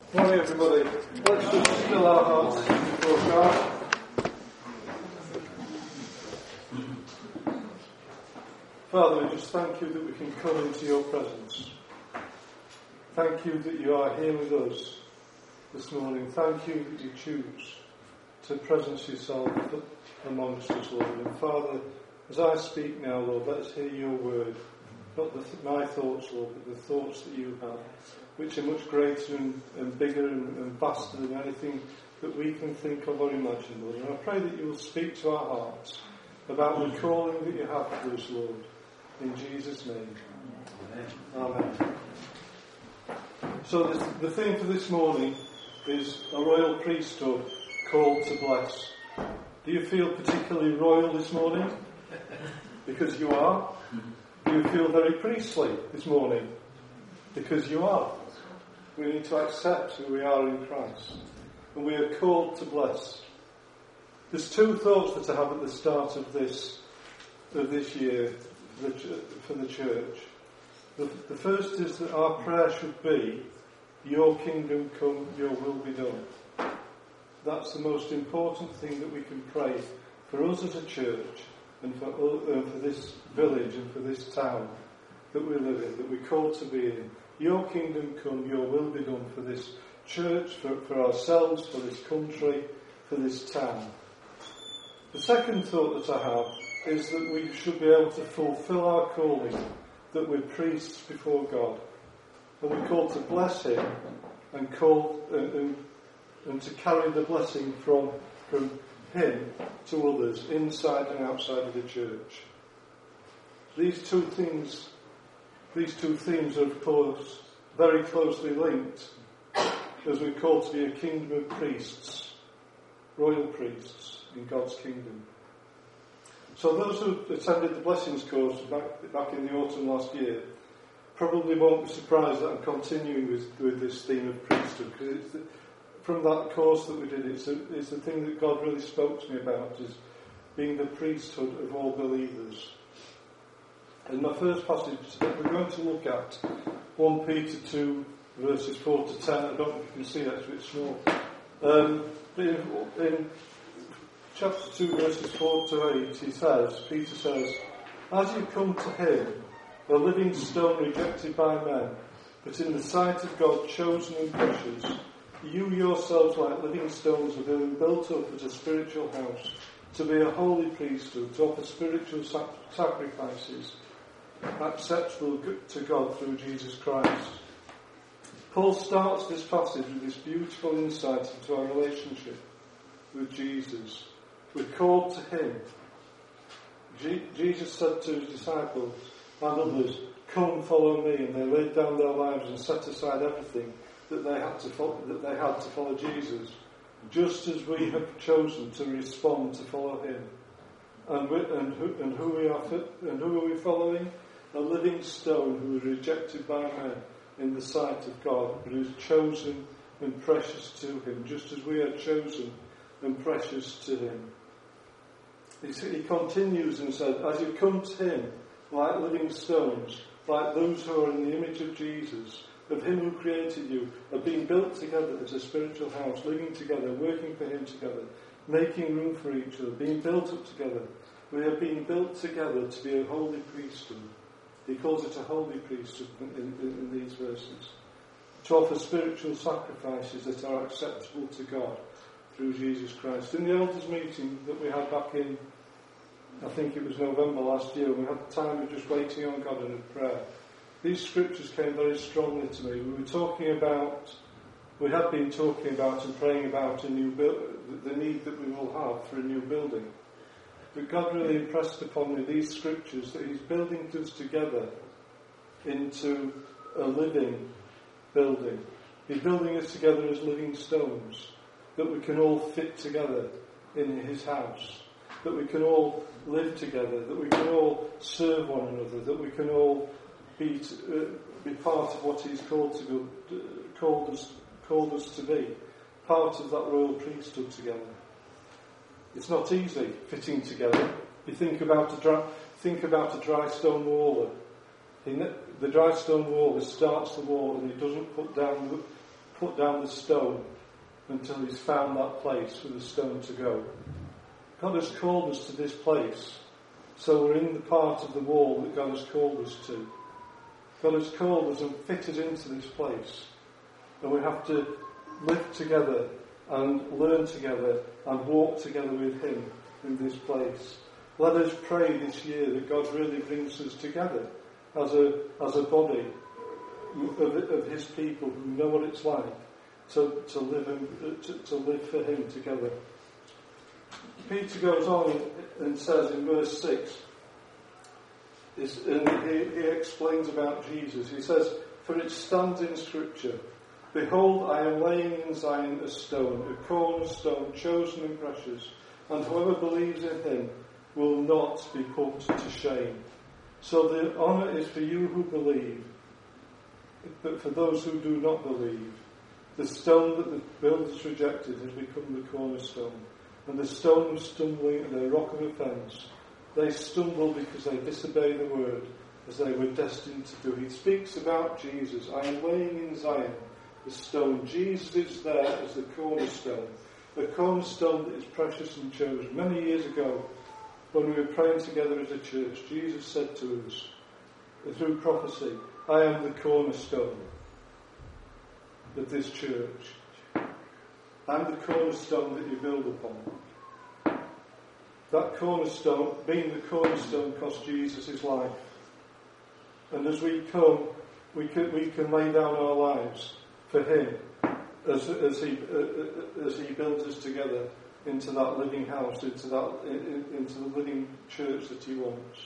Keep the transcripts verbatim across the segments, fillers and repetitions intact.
Morning, everybody. Let's just still our hearts before God. Father, we just thank you that we can come into your presence. Thank you that you are here with us this morning. Thank you that you choose to presence yourself amongst us, Lord. And Father, as I speak now, Lord, let us hear your word. Not the th- my thoughts, Lord, but the thoughts that you have, which are much greater and, and bigger and, and vaster than anything that we can think of or imagine, Lord. And I pray that you will speak to our hearts about the calling that you have for us, Lord. In Jesus' name. Amen. Amen. So this, the theme for this morning is a royal priesthood called to bless. Do you feel particularly royal this morning? Because you are. Do you feel very priestly this morning? Because you are. We need to accept who we are in Christ. And we are called to bless. There's two thoughts that I have at the start of this of this year for the, for the church. The, the first is that our prayer should be, your kingdom come, your will be done. That's the most important thing that we can pray for us as a church and for, uh, for this village and for this town that we live in, that we're called to be in. Your kingdom come, your will be done for this church, for, for ourselves, for this country, for this town. The second thought that I have is that we should be able to fulfill our calling, that we're priests before God. And we're called to bless him and called uh, and, and to carry the blessing from, from him to others, inside and outside of the church. These two things, these two themes are of course very closely linked, as we're called to be a kingdom of priests, royal priests in God's kingdom. So those who attended the blessings course back, back in the autumn last year probably won't be surprised that I'm continuing with, with this theme of priesthood, because it's the, from that course that we did, it's, a, it's the thing that God really spoke to me about, is being the priesthood of all believers. And my first passage that we're going to look at, First Peter two, verses four to ten. I don't know if you can see that, it's a bit small. Um, but in, in chapter two, verses four to eight, he says, Peter says, as you come to him, a living stone rejected by men, but in the sight of God chosen and precious, you yourselves like living stones are being built up as a spiritual house, to be a holy priesthood, to offer spiritual sac- sacrifices acceptable to God through Jesus Christ. Paul starts this passage with this beautiful insight into our relationship with Jesus. We're called to him. Je- Jesus said to his disciples and others, come follow me, and they laid down their lives and set aside everything that they had to follow, that they had to follow Jesus, just as we have chosen to respond to follow him. And, we, and, who, and who we are, and who are we following? A living stone who was rejected by men in the sight of God, but who is chosen and precious to him, just as we are chosen and precious to him. He, he continues and says, as you come to him like living stones, like those who are in the image of Jesus, of him who created you, are being built together as a spiritual house, living together, working for him together, making room for each other, being built up together. We are being built together to be a holy priesthood. He calls it a holy priesthood in, in, in these verses. To offer spiritual sacrifices that are acceptable to God through Jesus Christ. In the elders' meeting that we had back in, I think it was November last year, we had the time of just waiting on God and in prayer. These scriptures came very strongly to me. We were talking about, we had been talking about and praying about a new bu- the need that we will have for a new building. But God really impressed upon me these scriptures that he's building us together into a living building. He's building us together as living stones, that we can all fit together in his house, that we can all live together, that we can all serve one another, that we can all be uh, be part of what he's called to go, uh, called us called us to be, part of that royal priesthood together. It's not easy fitting together. You think about a dry, think about a dry stone wall. The dry stone wall starts the wall and it doesn't put down put down the stone until he's found that place for the stone to go. God has called us to this place, so we're in the part of the wall that God has called us to. God has called us and fitted into this place, and we have to live together and learn together and walk together with him in this place. Let us pray this year that God really brings us together as a as a body of, of his people who know what it's like to, to live and, to, to live for him together. Peter goes on and says in verse six, is, and he, he explains about Jesus. He says, "For it stands in Scripture, behold, I am laying in Zion a stone, a cornerstone, chosen and precious, and whoever believes in him will not be put to shame." So the honour is for you who believe, but for those who do not believe, the stone that the builders rejected has become the cornerstone, and the stone of stumbling and a rock of offence. They stumble because they disobey the word, as they were destined to do. He speaks about Jesus. I am laying in Zion the stone. Jesus is there as the cornerstone, the cornerstone that is precious and chosen. Many years ago, when we were praying together as a church, Jesus said to us, through prophecy, I am the cornerstone of this church. I'm the cornerstone that you build upon. That cornerstone, being the cornerstone, cost Jesus his life. And as we come, we can, we can lay down our lives for him as, as, he, uh, as he builds us together into that living house, into that in, into the living church that he wants.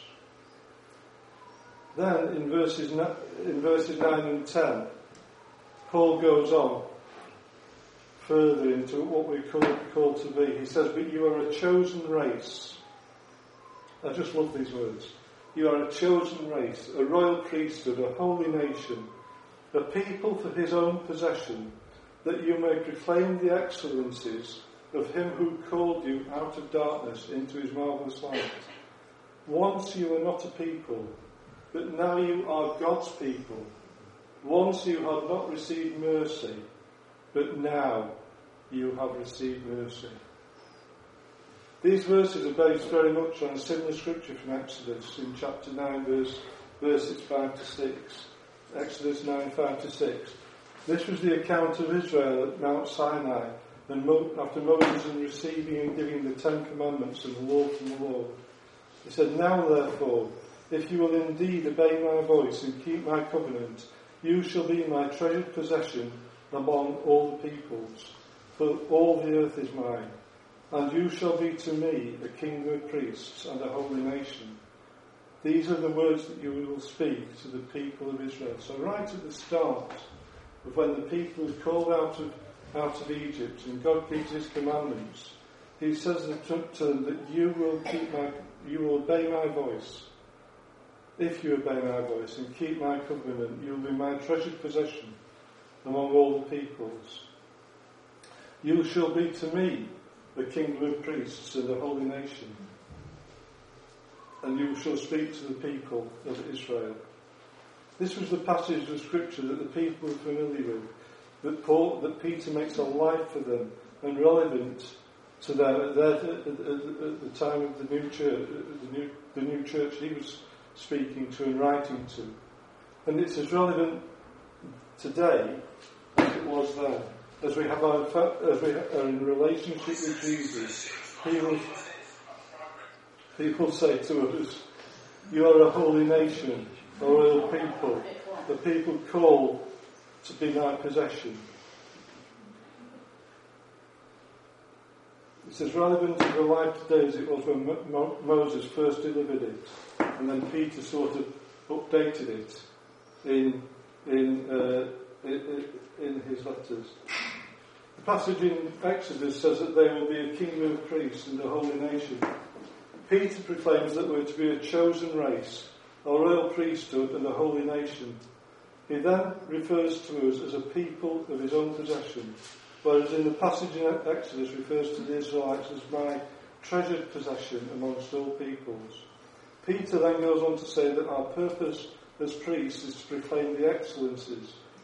Then in verses in verses nine and ten, Paul goes on further into what we're called, called to be. He says, "But you are a chosen race." I just love these words. You are a chosen race, a royal priesthood, a holy nation, a people for his own possession, that you may proclaim the excellencies of him who called you out of darkness into his marvellous light. Once you were not a people, but now you are God's people. Once you had not received mercy, but now you have received mercy. These verses are based very much on a similar scripture from Exodus in chapter nine, verse, verses five to six. Exodus nine, five to six. This was the account of Israel at Mount Sinai, and after Moses and receiving and giving the Ten Commandments and the law from the Lord. He said, "Now therefore, if you will indeed obey my voice and keep my covenant, you shall be my treasured possession among all the peoples, for all the earth is mine. And you shall be to me a kingdom of priests and a holy nation. These are the words that you will speak to the people of Israel." So right at the start of when the people are called out of out of Egypt and God gives his commandments, he says to them that you will keep my, you will obey my voice. If you obey my voice and keep my covenant, you will be my treasured possession among all the peoples. You shall be to me the kingdom of priests and a holy nation, and you shall speak to the people of Israel. This was the passage of scripture that the people were familiar with, that Paul, that Peter makes a life for them and relevant to them at, their, at, at, at the time of the new church, the new, the new church he was speaking to and writing to. And it's as relevant today as it was then. As we have our, as we are in relationship with Jesus, he will, he will say to us, "You are a holy nation, a royal people, the people called to be my possession." It's as relevant to the life today as it was when Mo- Mo- Moses first delivered it, and then Peter sort of updated it in in, uh, in, in his letters. The passage in Exodus says that they will be a kingdom of priests and a holy nation. Peter proclaims that we're to be a chosen race, a royal priesthood and a holy nation. He then refers to us as a people of his own possession, whereas in the passage in Exodus refers to the Israelites as my treasured possession amongst all peoples. Peter then goes on to say that our purpose as priests is to proclaim the excellencies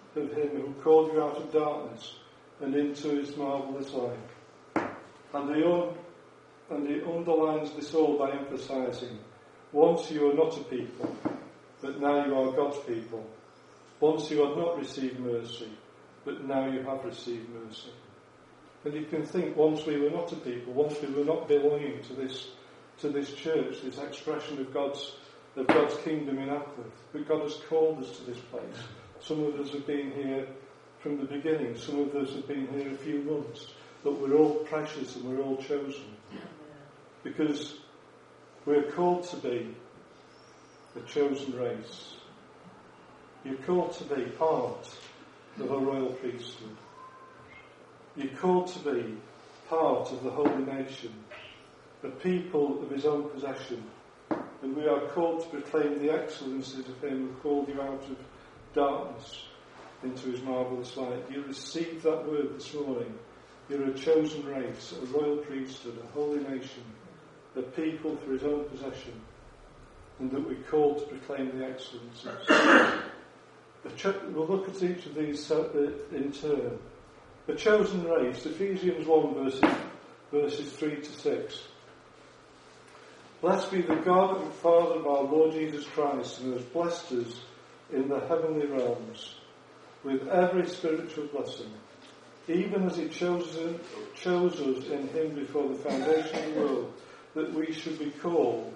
of him who called you out of darkness and into his marvellous light. And he, un- and he underlines this all by emphasising, once you were not a people, but now you are God's people. Once you had not received mercy, but now you have received mercy. And you can think, once we were not a people, once we were not belonging to this to this church, this expression of God's of God's kingdom in Ackworth, but God has called us to this place. Some of us have been here from the beginning, some of us have been here a few months, but we're all precious and we're all chosen. Because we're called to be a chosen race. You're called to be part of a royal priesthood. You're called to be part of the holy nation, a people of his own possession. And we are called to proclaim the excellencies of him who called you out of darkness into his marvellous light. You received that word this morning. You're a chosen race, a royal priesthood, a holy nation, a people for his own possession, and that we're called to proclaim the excellencies. We'll look at each of these in turn. A chosen race, Ephesians one verses, verses three to six. Blessed be the God and Father of our Lord Jesus Christ, who has blessed us in the heavenly realms with every spiritual blessing, even as he chose, chose us in him before the foundation of the world, that we should be called,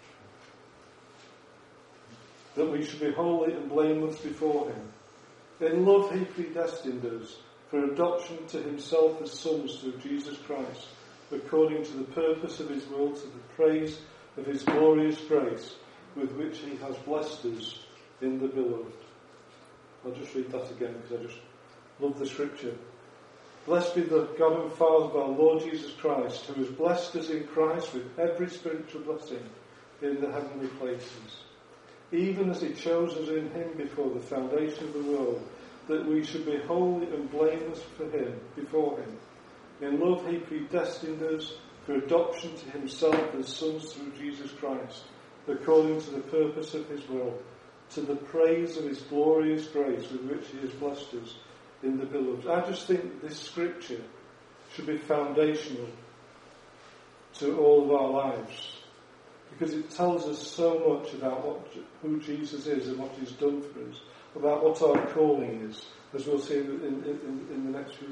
that we should be holy and blameless before him. In love he predestined us for adoption to himself as sons through Jesus Christ, according to the purpose of his will, to the praise of his glorious grace, with which he has blessed us in the beloved. I'll just read that again because I just love the scripture. Blessed be the God and Father of our Lord Jesus Christ, who has blessed us in Christ with every spiritual blessing in the heavenly places, even as he chose us in him before the foundation of the world, that we should be holy and blameless for him, before him. In love he predestined us for adoption to himself as sons through Jesus Christ, according to the purpose of his will, to the praise of his glorious grace with which he has blessed us in the beloved. I just think this scripture should be foundational to all of our lives, because it tells us so much about what, who Jesus is and what he's done for us, about what our calling is, as we'll see in, in, in the next few,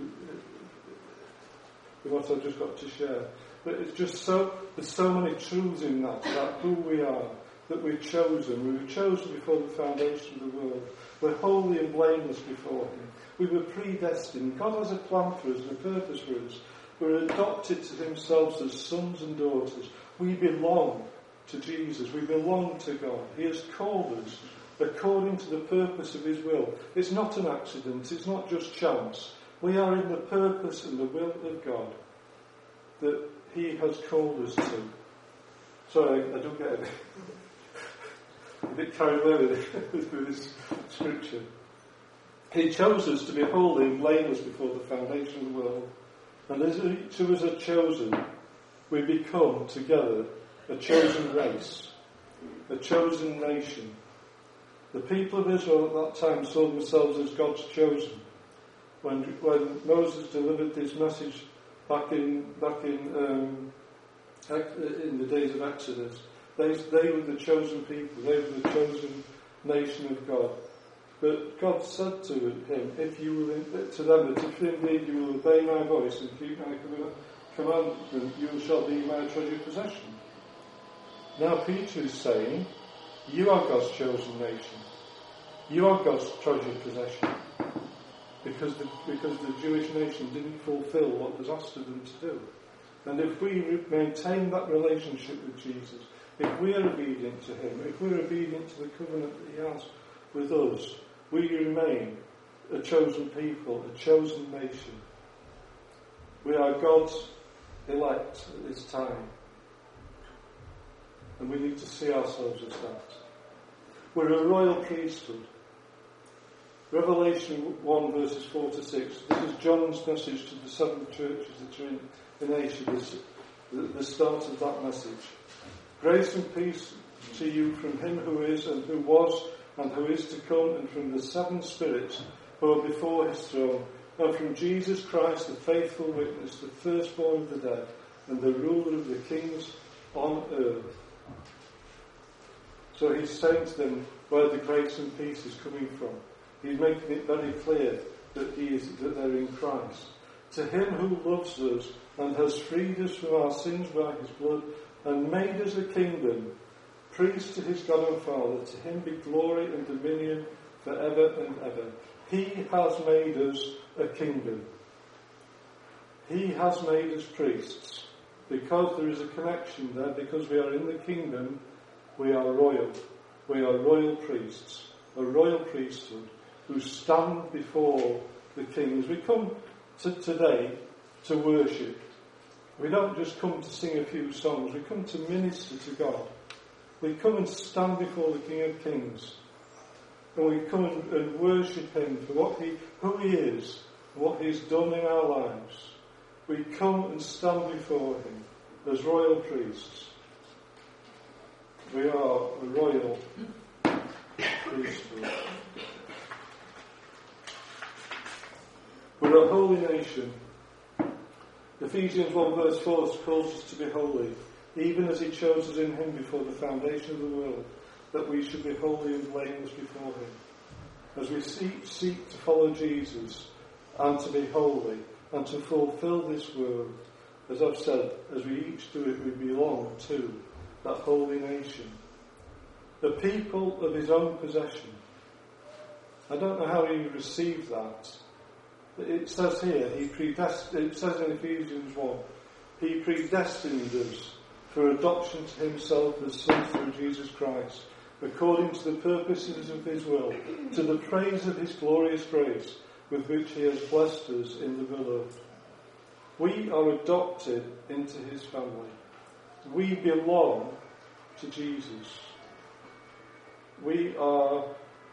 in what I've just got to share. But it's just so, there's so many truths in that, about who we are, that we're chosen. We were chosen before the foundation of the world. We're holy and blameless before him. We were predestined. God has a plan for us and a purpose for us. We're adopted to himself as sons and daughters. We belong to Jesus. We belong to God. He has called us according to the purpose of his will. It's not an accident. It's not just chance. We are in the purpose and the will of God that he has called us to. Sorry, I don't get it. a bit carried away with, with this scripture. He chose us to be holy and blameless before the foundation of the world. And as each of us are chosen, we become together a chosen race, a chosen nation. The people of Israel at that time saw themselves as God's chosen. When, when Moses delivered this message back in back in um, in the days of Exodus, they they were the chosen people. They were the chosen nation of God. But God said to him, "If you will, to them, that if indeed you will obey my voice and keep my commandment, you shall be my treasured possession." Now Peter is saying, "You are God's chosen nation. You are God's treasured possession." Because the, because the Jewish nation didn't fulfill what was asked of them to do. And if we re- maintain that relationship with Jesus, if we are obedient to him, if we're obedient to the covenant that he has with us, we remain a chosen people, a chosen nation. We are God's elect at this time. And we need to see ourselves as that. We're a royal priesthood. Revelation one verses four to six. This is John's message to the seven churches that are in, in Asia, this, the, the start of that message. Grace and peace to you from him who is and who was and who is to come, and from the seven spirits who are before his throne, and from Jesus Christ, the faithful witness, the firstborn of the dead, and the ruler of the kings on earth. So he's saying to them where the grace and peace is coming from. He's making it very clear that he is that they're in Christ. To him who loves us and has freed us from our sins by his blood and made us a kingdom, priests to his God and Father, to him be glory and dominion forever and ever. He has made us a kingdom. He has made us priests. Because there is a connection there, because we are in the kingdom, we are royal. We are royal priests, a royal priesthood who stand before the king. As we come to today to worship, we don't just come to sing a few songs, we come to minister to God. We come and stand before the King of Kings. And we come and, and worship him for what he, who he is, what he's done in our lives. We come and stand before him as royal priests. We are a royal priesthood. We're a holy nation. Ephesians one verse four calls us to be holy, even as he chose us in him before the foundation of the world, that we should be holy and blameless before him. As we seek, seek to follow Jesus and to be holy and to fulfill this world, as I've said, as we each do it, we belong to that holy nation. The people of his own possession. I don't know how he received that. It says here, he predestined, it says in Ephesians one, he predestined us for adoption to himself as sons through Jesus Christ, according to the purposes of his will, to the praise of his glorious grace, with which he has blessed us in the beloved. We are adopted into his family. We belong to Jesus. We are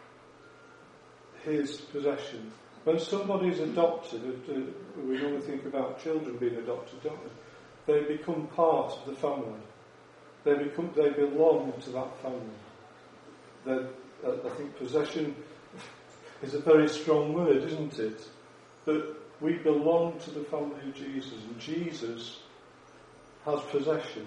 his possession. When somebody is adopted, we normally think about children being adopted, don't we? They become part of the family. They become, they belong to that family. They're, I think possession is a very strong word, isn't it? But we belong to the family of Jesus, and Jesus has possession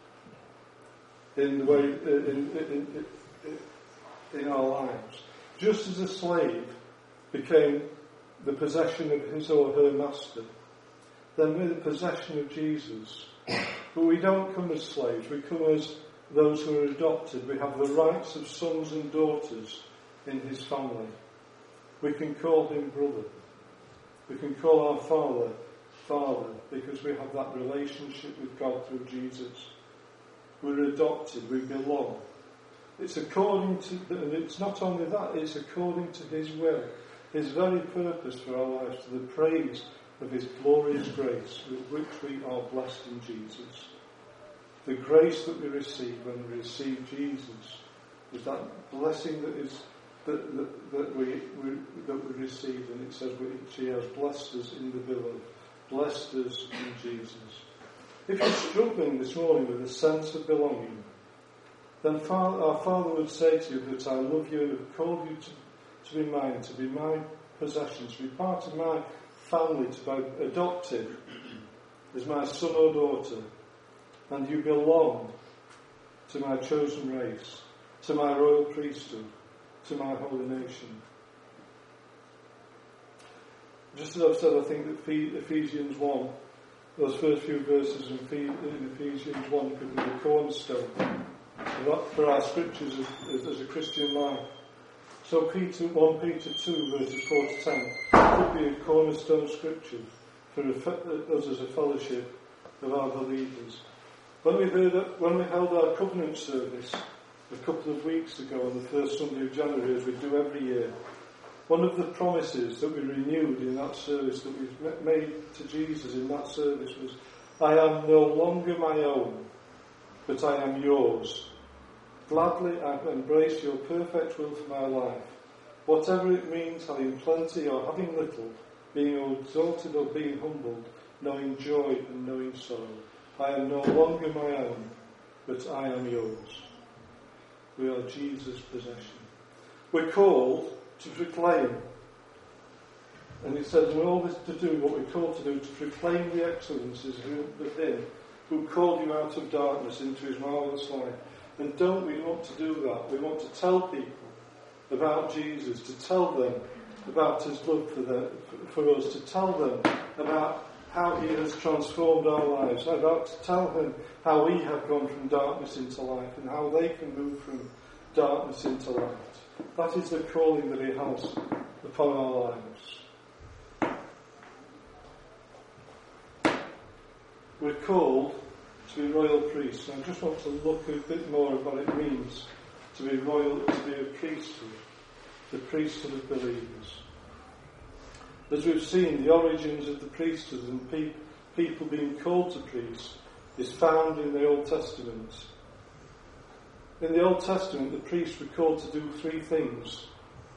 in the way in, in, in, in our lives. Just as a slave became the possession of his or her master, then we're the possession of Jesus. But we don't come as slaves, we come as those who are adopted. We have the rights of sons and daughters in his family. We can call him brother. We can call our Father, Father, because we have that relationship with God through Jesus. We're adopted, we belong. It's according to, and it's not only that, it's according to his will, his very purpose for our lives, to the praise of his glorious grace with which we are blessed in Jesus. The grace that we receive when we receive Jesus is that blessing that is that, that, that we, we that we receive, and it says which he has blessed us in the beloved, blessed us in Jesus. If you're struggling this morning with a sense of belonging, then Father, our Father would say to you that I love you and have called you to, to be mine, to be my possession, to be part of my family, to be adopted as my son or daughter, and you belong to my chosen race, to my royal priesthood, to my holy nation. Just as I've said, I think that Ephesians one, those first few verses in Ephesians one could be the cornerstone for our scriptures as, as a Christian life. So Peter, First Peter two verses four to ten could be a cornerstone scripture for us as a fellowship of our believers. When we heard, when we held our covenant service a couple of weeks ago on the first Sunday of January, as we do every year, one of the promises that we renewed in that service, that we made to Jesus in that service, was, I am no longer my own, but I am yours. Gladly I embrace your perfect will for my life. Whatever it means, having plenty or having little, being exalted or being humbled, knowing joy and knowing sorrow. I am no longer my own, but I am yours. We are Jesus' possession. We're called to proclaim And it says, and all this to do, what we're called to do, to proclaim the excellencies of him who called you out of darkness into his marvellous light. And don't we want to do that? We want to tell people about Jesus, to tell them about his love for, them, for us, to tell them about how he has transformed our lives, about to tell them how we have gone from darkness into light and how they can move from darkness into light. That is the calling that he has upon our lives. We're called to be royal priests. And I just want to look a bit more at what it means to be royal, to be a priesthood, the priesthood of believers. As we've seen, the origins of the priesthood and pe- people being called to priests is found in the Old Testament. In the Old Testament, the priests were called to do three things.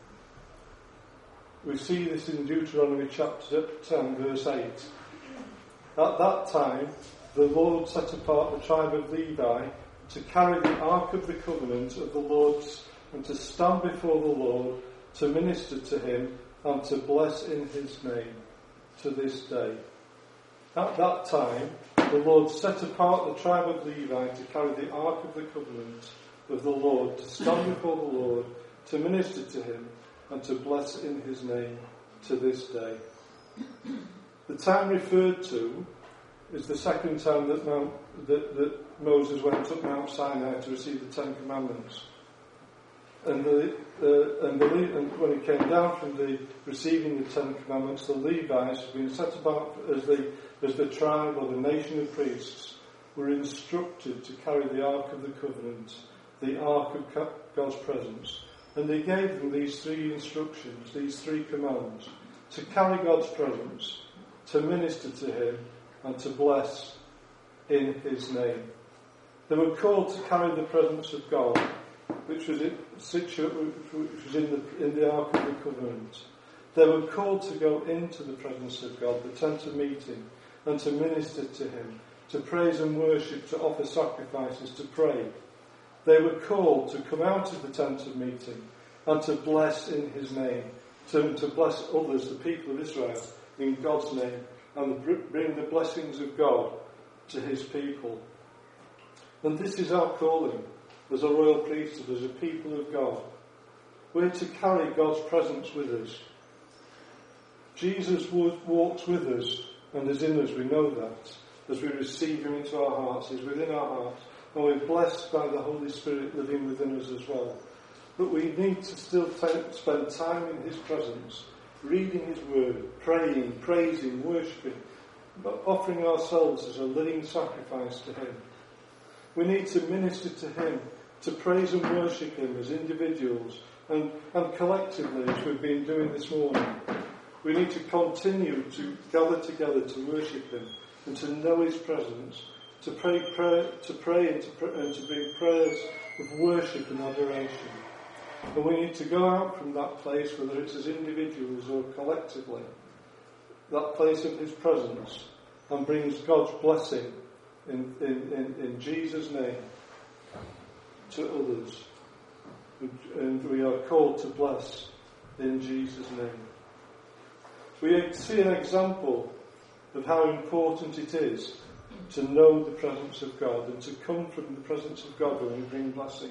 We see this in Deuteronomy chapter ten, verse eight. At that time, the Lord set apart the tribe of Levi to carry the Ark of the Covenant of the Lord and to stand before the Lord, to minister to him and to bless in his name to this day. At that time, the Lord set apart the tribe of Levi to carry the Ark of the Covenant of the Lord, to stand before the Lord, to minister to him and to bless in his name to this day. The time referred to is the second time that, Mount, that, that Moses went up Mount Sinai to receive the Ten Commandments. And, the, uh, and, the, and when he came down from the receiving the Ten Commandments, the Levites, had been set apart as the, as the tribe or the nation of priests, were instructed to carry the Ark of the Covenant, the Ark of God's presence. And they gave them these three instructions, these three commands: to carry God's presence, to minister to him, and to bless in his name. They were called to carry the presence of God, which was in, which was in the, in the Ark of the Covenant. They were called to go into the presence of God, the tent of meeting, and to minister to him, to praise and worship, to offer sacrifices, to pray. They were called to come out of the tent of meeting and to bless in his name, to, to bless others, the people of Israel, in God's name, and bring the blessings of God to his people. And this is our calling as a royal priesthood, as a people of God. We're to carry God's presence with us. Jesus walks with us and is in us, we know that. As we receive him into our hearts, he's within our hearts, and we're blessed by the Holy Spirit living within us as well. But we need to still t- spend time in his presence, reading his word, praying, praising, worshipping, but offering ourselves as a living sacrifice to him. We need to minister to him, to praise and worship him as individuals and, and collectively, as we've been doing this morning. We need to continue to gather together to worship him and to know his presence, to pray, pray to pray and to, pray, and to bring prayers of worship and adoration. And we need to go out from that place, whether it's as individuals or collectively, that place of his presence, and brings God's blessing in, in, in, in Jesus' name to others. And we are called to bless in Jesus' name. We see an example of how important it is to know the presence of God and to come from the presence of God when we bring blessing.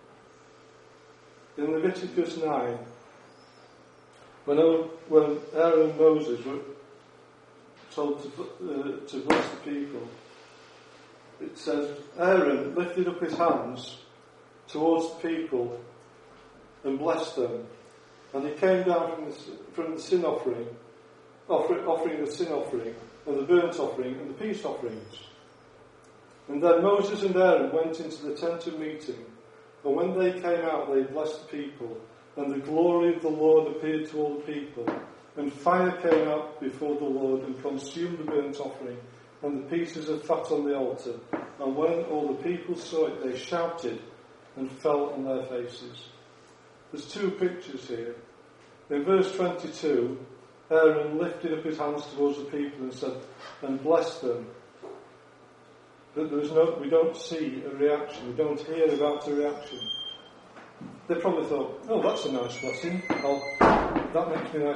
In Leviticus nine, when when Aaron and Moses were told to, uh, to bless the people, it says, Aaron lifted up his hands towards the people and blessed them. And he came down from the, from the sin offering, offer, offering the sin offering, and the burnt offering, and the peace offerings. And then Moses and Aaron went into the tent of meeting, and when they came out, they blessed the people, and the glory of the Lord appeared to all the people. And fire came out before the Lord and consumed the burnt offering and the pieces of fat on the altar. And when all the people saw it, they shouted and fell on their faces. There's two pictures here. In verse twenty-two, Aaron lifted up his hands towards the people and said, and blessed them. But there was no, we don't see a reaction. We don't hear about a reaction. They probably thought, oh, that's a nice blessing. I'll, that makes me nice,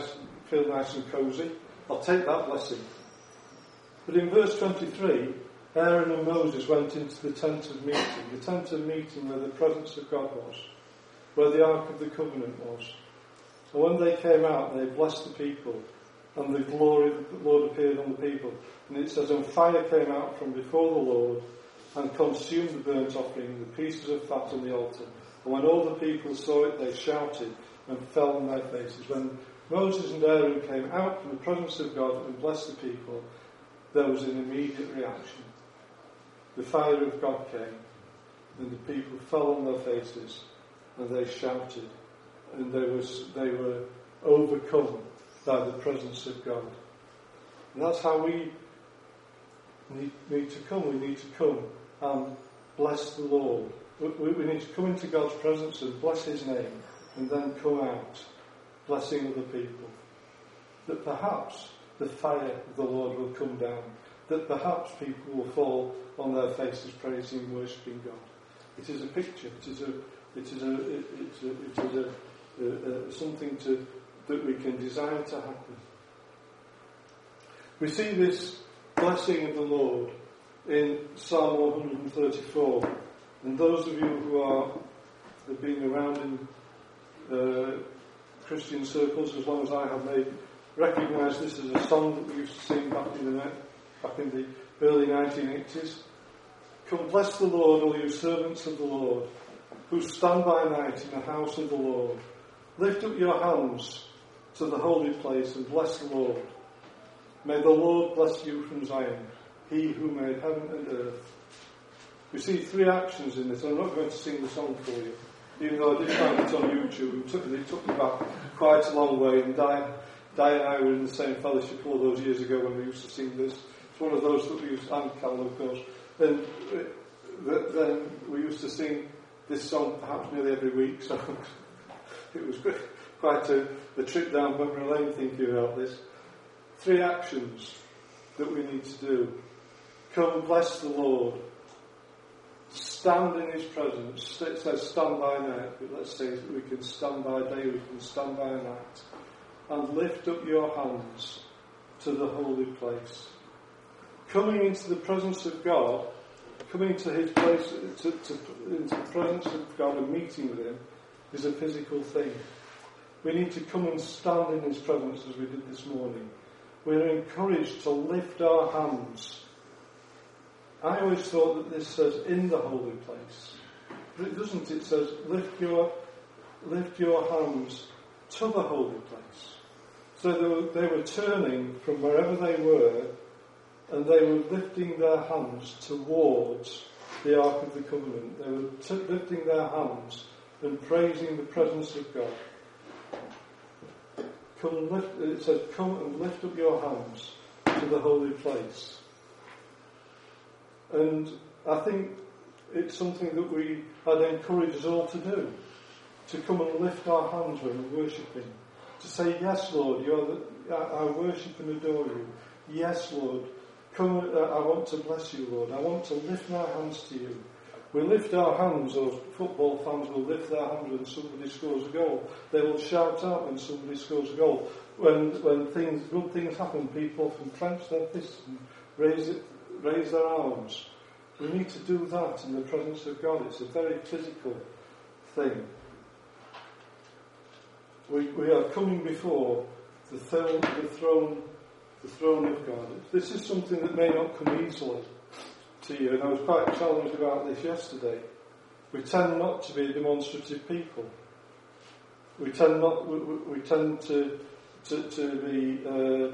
feel nice and cosy. I'll take that blessing. But in verse twenty-three, Aaron and Moses went into the tent of meeting, the tent of meeting where the presence of God was, where the Ark of the Covenant was. And when they came out, they blessed the people, and the glory of the Lord appeared on the people. And it says, and fire came out from before the Lord, and consumed the burnt offering, the pieces of fat on the altar. And when all the people saw it, they shouted and fell on their faces. When Moses and Aaron came out from the presence of God and blessed the people, there was an immediate reaction. The fire of God came, and the people fell on their faces, and they shouted, and they, was, they were overcome by the presence of God. And that's how we need, need to come. We need to come and bless the Lord. We, we need to come into God's presence and bless His name, and then come out blessing other people. That perhaps the fire of the Lord will come down. That perhaps people will fall on their faces praising and worshipping God. It is a picture. It is a. It is a. It is a. It is a, a, a something to that we can desire to happen. We see this blessing of the Lord in Psalm one thirty-four, and those of you who are have been around in uh, Christian circles as long as I have, may recognise this as a song that we used to sing back in the back in the early nineteen eighties. Come, bless the Lord, all you servants of the Lord, who stand by night in the house of the Lord. Lift up your hands to the holy place and bless the Lord. May the Lord bless you from Zion, He who made heaven and earth. We see three actions in this. I'm not going to sing the song for you, even though I did find it on YouTube. It took, it took me back quite a long way, and Di, Di and I were in the same fellowship all those years ago when we used to sing this. It's one of those that we used, and Callum, of course. And then we used to sing this song perhaps nearly every week, so it was quite a, a trip down memory lane thinking about this. Three actions that we need to do. Come, bless the Lord. Stand in His presence. It says stand by night, but let's say that we can stand by day, we can stand by night. And lift up your hands to the holy place. Coming into the presence of God, coming to His place, to, to, into the presence of God and meeting with Him is a physical thing. We need to come and stand in His presence as we did this morning. We're encouraged to lift our hands. I always thought that this says in the holy place, but it doesn't. It says lift your lift your hands to the holy place. So they were, they were turning from wherever they were, and they were lifting their hands towards the Ark of the Covenant. They were t- lifting their hands and praising the presence of God. Come and lift, it says, come and lift up your hands to the holy place. And I think it's something that we, I'd encourage us all to do. To come and lift our hands when we're worshipping. To say, yes, Lord, you are the, I, I worship and adore you. Yes, Lord, come, uh, I want to bless you, Lord. I want to lift my hands to you. We lift our hands, or football fans will lift their hands when somebody scores a goal. They will shout out when somebody scores a goal. When when things, good things happen, people often clench their fists and raise it, raise their arms. We need to do that in the presence of God. It's a very physical thing. We we are coming before the throne, the throne, the throne of God. This is something that may not come easily to you, and I was quite challenged about this yesterday. We tend not to be a demonstrative people. We tend not. We, we tend to to, to be uh,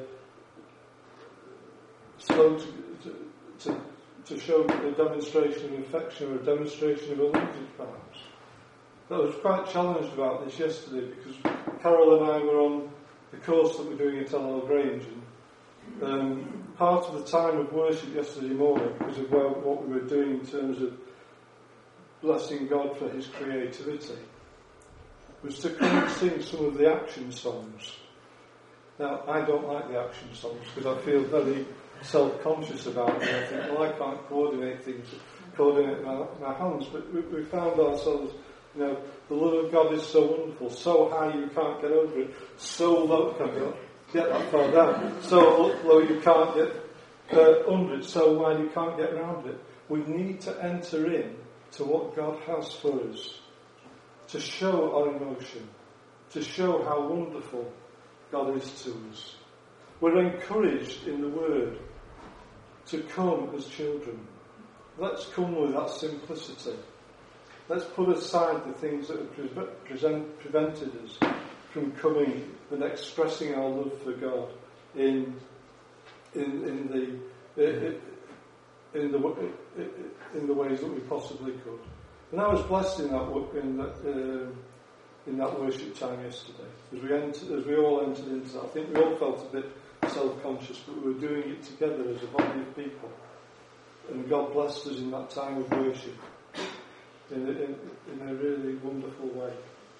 slow to, to to show a demonstration of affection or a demonstration of allegiance, perhaps. I was quite challenged about this yesterday because Carol and I were on the course that we're doing at L L Grange, and um, part of the time of worship yesterday morning, because of where, what we were doing in terms of blessing God for His creativity, was to come and sing some of the action songs. Now, I don't like the action songs because I feel very self-conscious about them. I think, well, I can't coordinate things, coordinate my, my hands, but we, we found ourselves, you know, the love of God is so wonderful, so high you can't get over it, so low, get that far down. So low you can't get uh, under it, so wide you can't get around it. We need to enter in to what God has for us, to show our emotion, to show how wonderful God is to us. We're encouraged in the Word to come as children. Let's come with that simplicity. Let's put aside the things that have pre- present, prevented us from coming and expressing our love for God in in in the in, in the in the ways that we possibly could. And I was blessed in that in that uh, in that worship time yesterday, as we entered, as we all entered into that. I think we all felt a bit self-conscious, but we were doing it together as a body of people, and God blessed us in that time of worship in a, in, in a really wonderful way.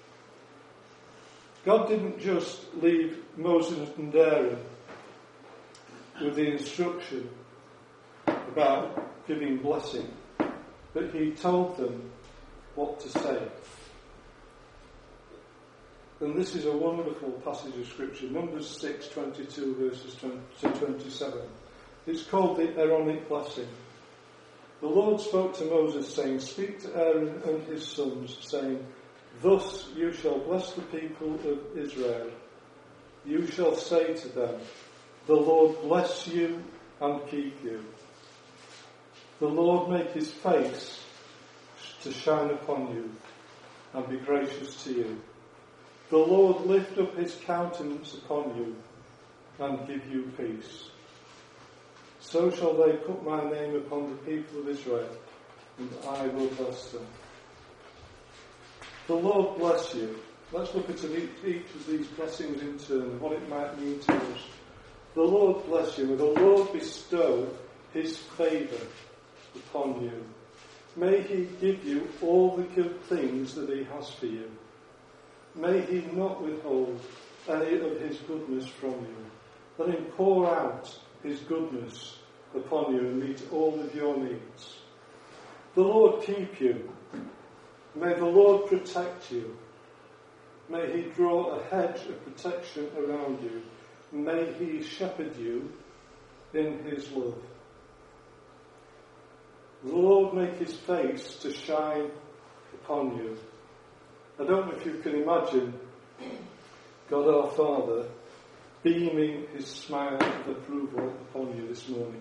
God didn't just leave Moses and Aaron with the instruction about giving blessing, but he told them what to say. And this is a wonderful passage of scripture, Numbers six, twenty-two verses twenty to twenty-seven. It's called the Aaronic blessing. The Lord spoke to Moses, saying, "Speak to Aaron and his sons, saying, Thus you shall bless the people of Israel. You shall say to them, The Lord bless you and keep you. The Lord make his face to shine upon you and be gracious to you. The Lord lift up his countenance upon you and give you peace. So shall they put my name upon the people of Israel, and I will bless them." The Lord bless you. Let's look at each of these blessings in turn, what it might mean to us. The Lord bless you. May the Lord bestow his favour upon you. May he give you all the good things that he has for you. May he not withhold any of his goodness from you. Let him pour out his goodness upon you and meet all of your needs. The Lord keep you. May the Lord protect you. May he draw a hedge of protection around you. May he shepherd you in his love. The Lord make his face to shine upon you. I don't know if you can imagine God our Father beaming his smile of approval upon you this morning.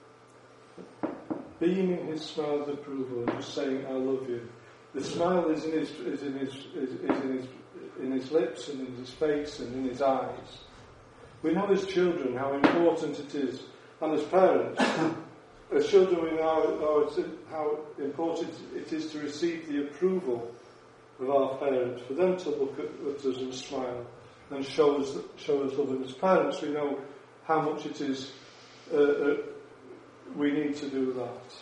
Beaming his smile of approval and just saying, "I love you." The smile is in his is in his is, is in his in his lips and in his face and in his eyes. We know as children how important it is, and as parents, as children we know how important it is to receive the approval of our parents, for them to look at, at us and smile and show us show us love. And as parents, we know how much it is uh, uh, we need to do that.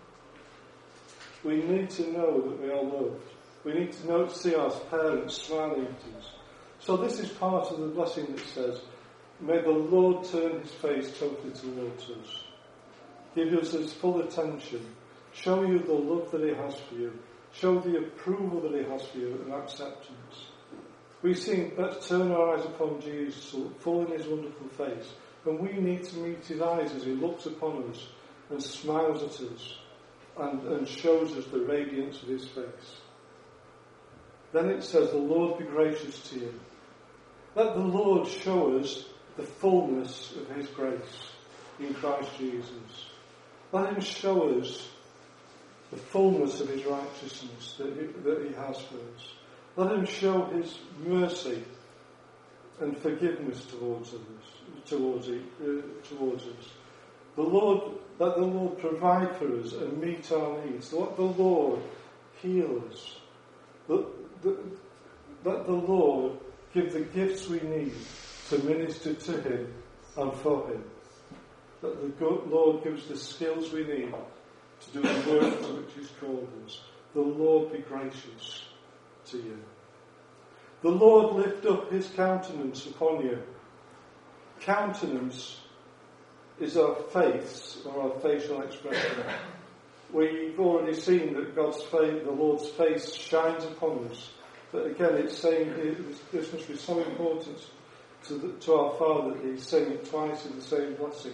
We need to know that we are loved. We need to know, see our parents smiling at us. So this is part of the blessing that says, "May the Lord turn his face totally towards us, give us his full attention, show you the love that he has for you, show the approval that he has for you and acceptance." We sing, "Let's turn our eyes upon Jesus, full in his wonderful face." And we need to meet his eyes as he looks upon us and smiles at us and, and shows us the radiance of his face. Then it says, "The Lord be gracious to you." Let the Lord show us the fullness of his grace in Christ Jesus. Let him show us the fullness of his righteousness that he, that he has for us. Let him show his mercy and forgiveness towards us. Towards, it, uh, towards us. The Lord, let the Lord provide for us and meet our needs. Let the Lord heal us. Let the, let the Lord give the gifts we need to minister to him and for him. That the good Lord gives the skills we need to do the work to which he's called us. The Lord be gracious to you. The Lord lift up his countenance upon you. Countenance is our face or our facial expression. We've already seen that God's face, the Lord's face shines upon us. But again, it's saying here, this must be so important to, the, to our Father, he's saying it twice in the same blessing.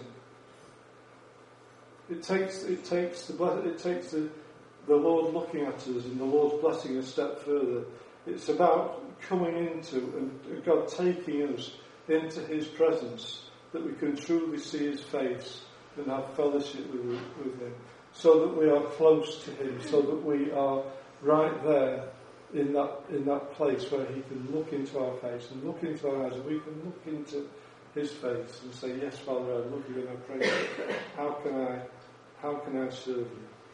It takes it takes the it takes the, the Lord looking at us and the Lord's blessing a step further. It's about coming into and God taking us into his presence, that we can truly see his face and have fellowship with, with him, so that we are close to him, so that we are right there in that in that place where he can look into our face and look into our eyes, and we can look into his face and say, yes, Father, I love you and I praise you. How can I, how can I serve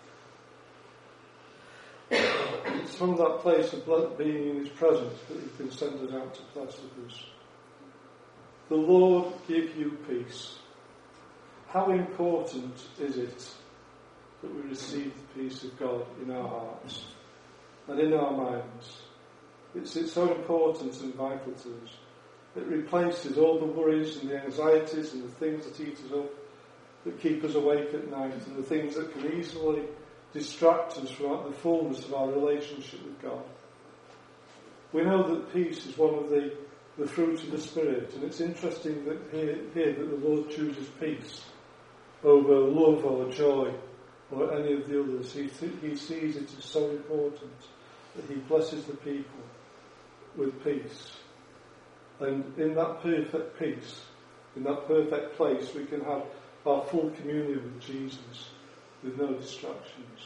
you? It's from that place of being in his presence that he can send us out to bless others. The Lord give you peace. How important is it that we receive the peace of God in our hearts and in our minds? It's, it's so important and vital to us. It replaces all the worries and the anxieties and the things that eat us up, that keep us awake at night, and the things that can easily distract us from the fullness of our relationship with God. We know that peace is one of the, the fruits of the Spirit, and it's interesting that here, here that the Lord chooses peace over love or joy or any of the others. He, th- he sees it as so important that he blesses the people with peace. And in that perfect peace, in that perfect place, we can have our full communion with Jesus with no distractions.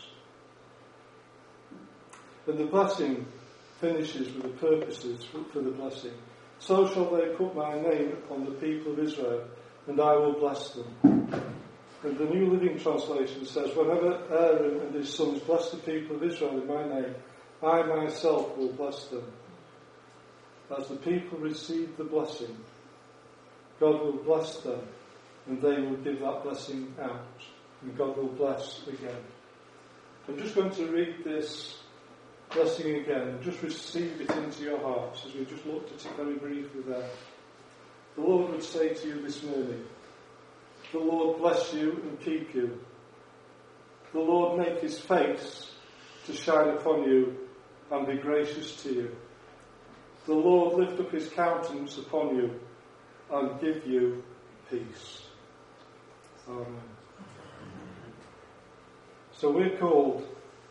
And the blessing finishes with the purposes for the blessing. So shall they put my name upon the people of Israel, and I will bless them. And the New Living Translation says, whenever Aaron and his sons bless the people of Israel in my name, I myself will bless them. As the people receive the blessing, God will bless them, and they will give that blessing out, and God will bless again. I'm just going to read this blessing again, and just receive it into your hearts as we just looked at it very briefly there. The Lord would say to you this morning, the Lord bless you and keep you. The Lord make his face to shine upon you and be gracious to you. The Lord lift up his countenance upon you and give you peace. Amen. So we're called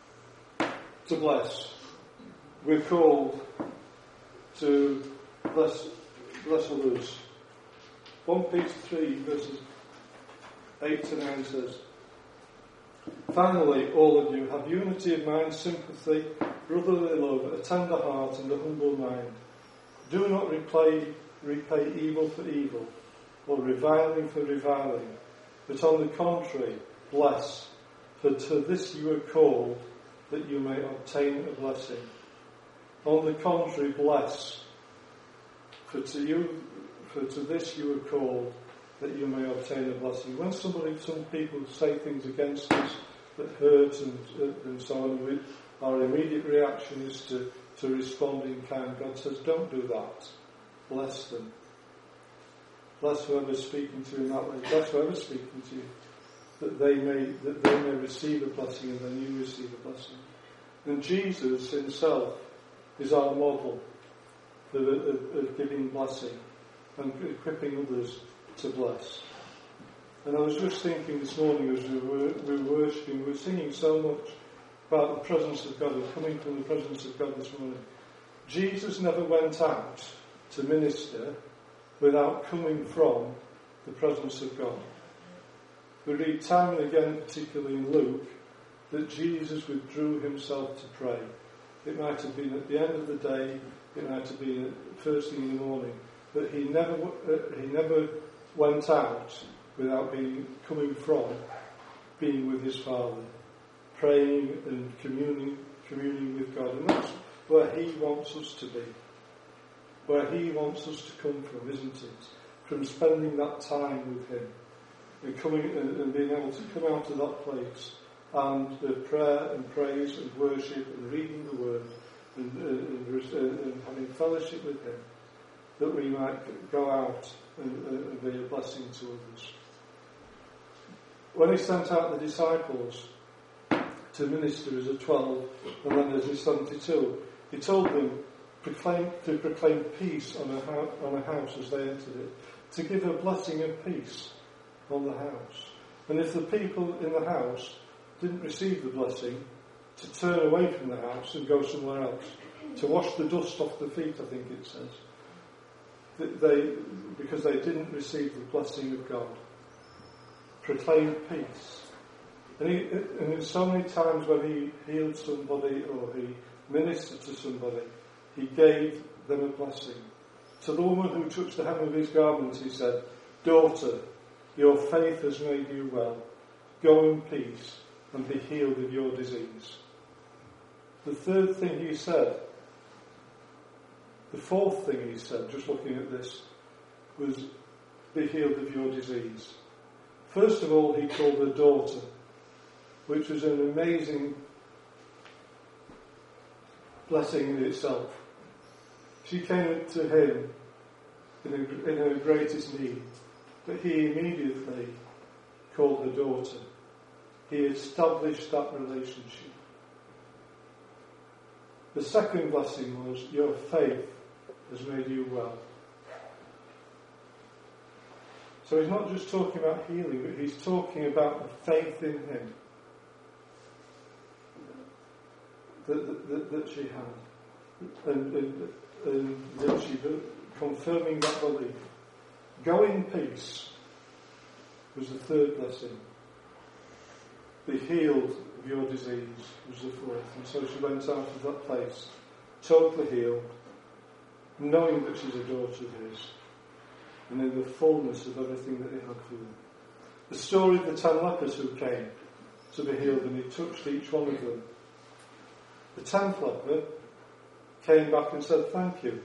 to bless. We're called to bless, bless others. First Peter three verses eight to nine says, finally, all of you, have unity of mind, sympathy, brotherly love, a tender heart and a humble mind. Do not repay, repay evil for evil, or reviling for reviling, but on the contrary, bless, for to this you are called, that you may obtain a blessing. On the contrary, bless, for to you, for to this you are called, that you may obtain a blessing. When somebody, some people say things against us that hurt and, and so on, we, our immediate reaction is to, to respond in kind. God says, don't do that. Bless them. Bless whoever's speaking to you in that way. Bless whoever's speaking to you, that they may that they may receive a blessing, and then you receive a blessing. And Jesus himself is our model of, of, of giving blessing and equipping others to bless. And I was just thinking this morning as we were, we were worshipping, we were singing so much about the presence of God and coming from the presence of God this morning. Jesus never went out to minister without coming from the presence of God. We read time and again, particularly in Luke, that Jesus withdrew himself to pray. It might have been at the end of the day, it might have been first thing in the morning, but he never uh, he never went out without being coming from being with his Father, praying and communing communing with God. And that's where he wants us to be, where he wants us to come from, isn't it? From spending that time with him and coming and, and being able to come out of that place and uh, prayer and praise and worship and reading the word and, uh, and, uh, and having fellowship with him, that we might go out and, uh, and be a blessing to others. When he sent out the disciples to minister as a twelve and then as a seventy-two, he told them proclaim, to proclaim peace on a, ho- on a house as they entered it, to give a blessing of peace on the house. And if the people in the house didn't receive the blessing, to turn away from the house and go somewhere else, to wash the dust off the feet, I think it says. That they, because they didn't receive the blessing of God. Proclaim peace. And, he, and so many times when he healed somebody or he ministered to somebody, he gave them a blessing. To the woman who touched the hem of his garment, he said, "Daughter, your faith has made you well. Go in peace and be healed of your disease." The third thing he said, the fourth thing he said, just looking at this, was, "Be healed of your disease." First of all, he called her daughter, which was an amazing blessing in itself. She came to him in, a, in her greatest need, but he immediately called her daughter. He established that relationship. The second blessing was, "Your faith has made you well." So he's not just talking about healing, but he's talking about the faith in him that, that, that, that she had. And, and, and that she, confirming that belief. Go in peace was the third blessing. Be healed of your disease was the fourth. And so she went out of that place, totally healed, knowing that she's a daughter of his, and in the fullness of everything that he had for them. The story of the ten lepers who came to be healed, and he touched each one of them. The tenth leper came back and said, "Thank you."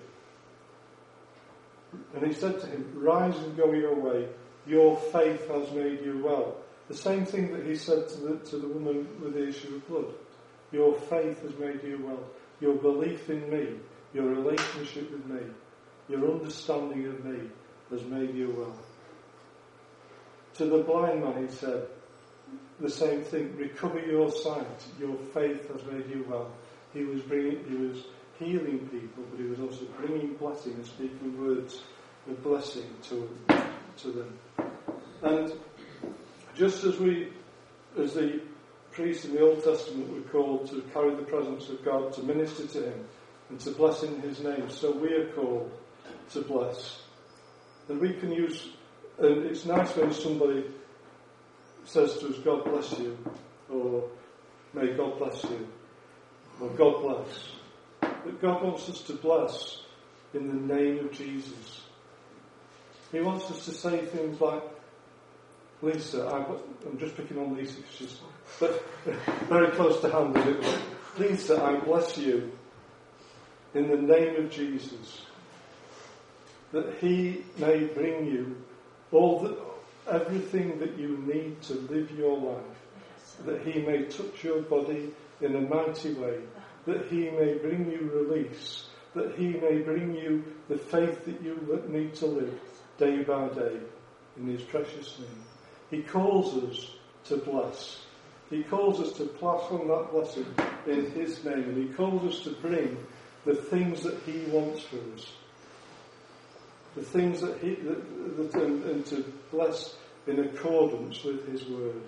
And he said to him, "Rise and go your way. Your faith has made you well." The same thing that he said to the, to the woman with the issue of blood. Your faith has made you well. Your belief in me, your relationship with me, your understanding of me has made you well. To the blind man he said the same thing. Recover your sight. Your faith has made you well. He was bringing, he was healing people, but he was also bringing blessing and speaking words of blessing to, to them. And just as we, as the priests in the Old Testament were called to carry the presence of God, to minister to him, and to bless in his name, so we are called to bless. And we can use, and it's nice when somebody says to us, "God bless you," or "May God bless you," or "God bless." But God wants us to bless in the name of Jesus. He wants us to say things like, "Lisa," I, I'm just picking on Lisa because she's very close to hand, as it were. "Lisa, I bless you in the name of Jesus, that he may bring you all the, everything that you need to live your life, that he may touch your body in a mighty way, that he may bring you release, that he may bring you the faith that you need to live day by day in his precious name." He calls us to bless. He calls us to pass on that blessing in his name, and he calls us to bring the things that he wants for us. The things that he, that, that, and, and to bless in accordance with his word.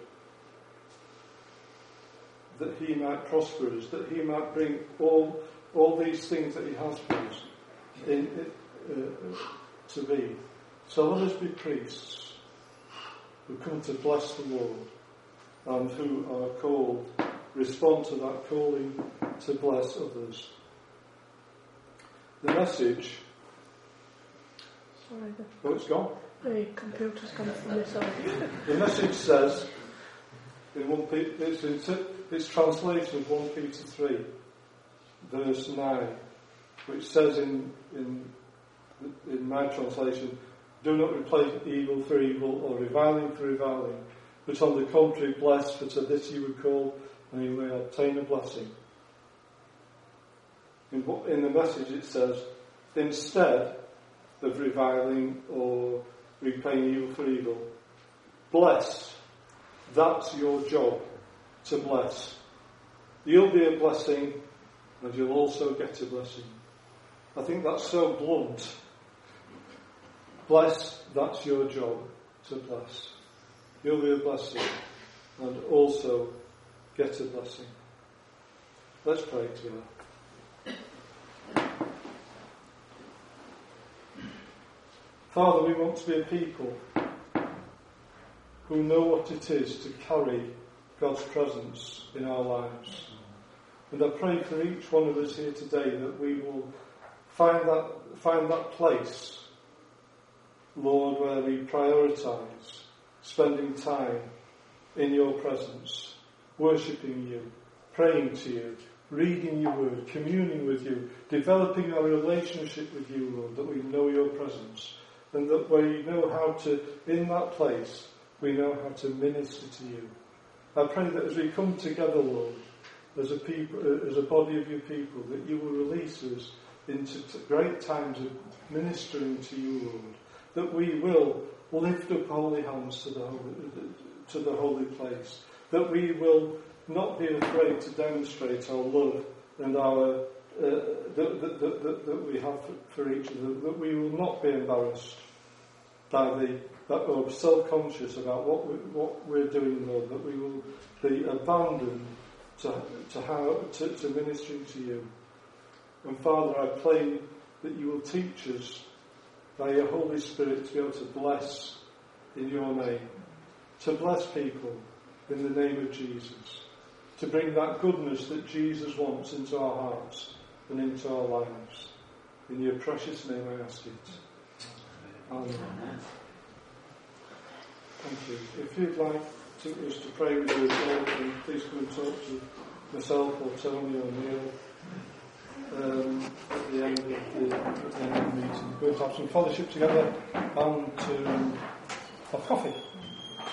That he might prosper us, that he might bring all all these things that he has for us in, uh, to be. So let us be priests who come to bless the Lord and who are called, respond to that calling to bless others. The message... Sorry, the, oh, it's gone. The computer's gone from this side. The message says, in one Peter, it's, in, it's translation of First Peter three, verse nine, which says in, in, in my translation, "Do not replace evil for evil or reviling for reviling, but on the contrary bless, for to this you were called, and you may obtain a blessing." In, in the message it says, instead of reviling or repaying evil for evil, bless. That's your job, to bless. You'll be a blessing, and you'll also get a blessing. I think that's so blunt. Bless, that's your job, to bless. You'll be a blessing and also get a blessing. Let's pray together. Father, we want to be a people who know what it is to carry God's presence in our lives. And I pray for each one of us here today that we will find that, find that place, Lord, where we prioritise spending time in your presence, worshipping you, praying to you, reading your word, communing with you, developing our relationship with you, Lord, that we know your presence, and that we know how to, in that place, we know how to minister to you. I pray that as we come together, Lord, as a people, as a body of your people, that you will release us into great times of ministering to you, Lord, that we will lift up holy hands to the holy, to the holy place, that we will not be afraid to demonstrate our love and our uh, that, that, that, that we have for each other, that we will not be embarrassed by the that or self-conscious about what we, what we're doing, Lord, that we will be abandoned to to how to, to ministering to you. And Father, I pray that you will teach us by your Holy Spirit to be able to bless in your name, to bless people in the name of Jesus, to bring that goodness that Jesus wants into our hearts and into our lives. In your precious name I ask it. Amen. Thank you. If you'd like to, us to pray with you as well, then please come and talk to myself or Tony or Neil um, at the end of the, at the end of the meeting. We're going to have some fellowship together and to have coffee.